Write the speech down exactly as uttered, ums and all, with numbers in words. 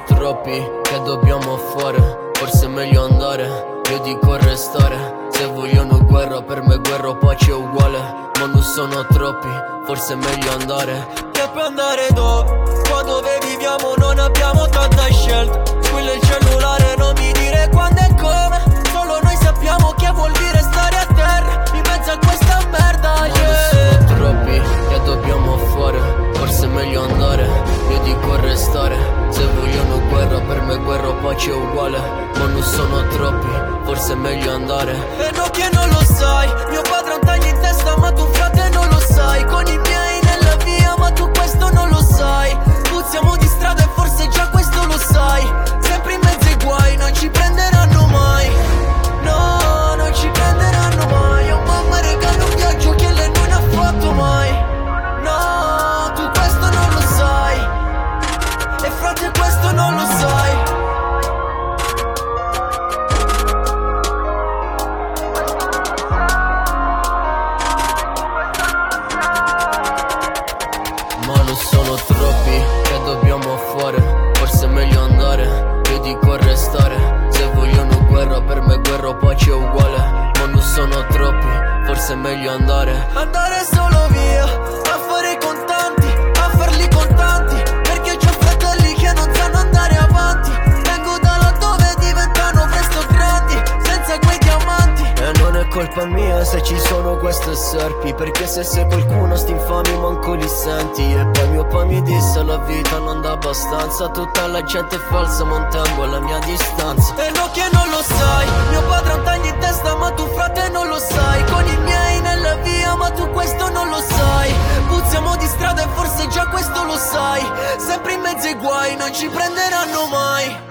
troppi che dobbiamo fare, forse è meglio andare. Io dico restare, se vogliono guerra per me guerra o pace è uguale. Ma non sono troppi, forse è meglio andare. E per andare dove? Qua dove viviamo non abbiamo tanta scelta. Squilla il cellulare, non mi dire quando e come. Solo noi sappiamo che vuol dire stare a terra in mezzo a questa merda, Ma yeah. non sono troppi che dobbiamo fare, forse è meglio andare. Io dico restare, se vogliono guerra per me guerra o pace è uguale. Ma non sono troppi, forse è meglio andare. E no che non lo sai, mio padre ha un taglio in testa ma tu frate non lo sai. Con i miei nella via ma tu questo non lo sai. Puzziamo di strada e forse già questo lo sai. Sempre in mezzo ai guai, non ci prenderanno mai. No, non ci prenderanno mai. Oh mamma regalo un viaggio che lei non ha fatto mai. No, tu questo non lo sai. E frate questo non lo sai. Ma non sono troppi che dobbiamo fare, forse è meglio andare. Io dico restare, se vogliono guerra per me guerra o pace è uguale. Ma non sono troppi, forse è meglio andare. Andare solo via, a fare i contanti, a farli contanti. Perché c'ho fratelli che non sanno andare avanti. Vengo da là dove diventano presto grandi, senza quei diamanti. E non è colpa mia se ci sono queste serpi, perché se sei qualcuno sti infami manco li senti. E poi mio pa mi disse la vita non dà abbastanza. Tutta la gente è falsa, mantengo alla mia distanza. E no che non lo sai, mio padre ha un taglio in testa ma tu frate non lo sai. Con i miei nella via ma tu questo non lo sai. Puzziamo di strada e forse già questo lo sai. Sempre in mezzo ai guai, non ci prenderanno mai.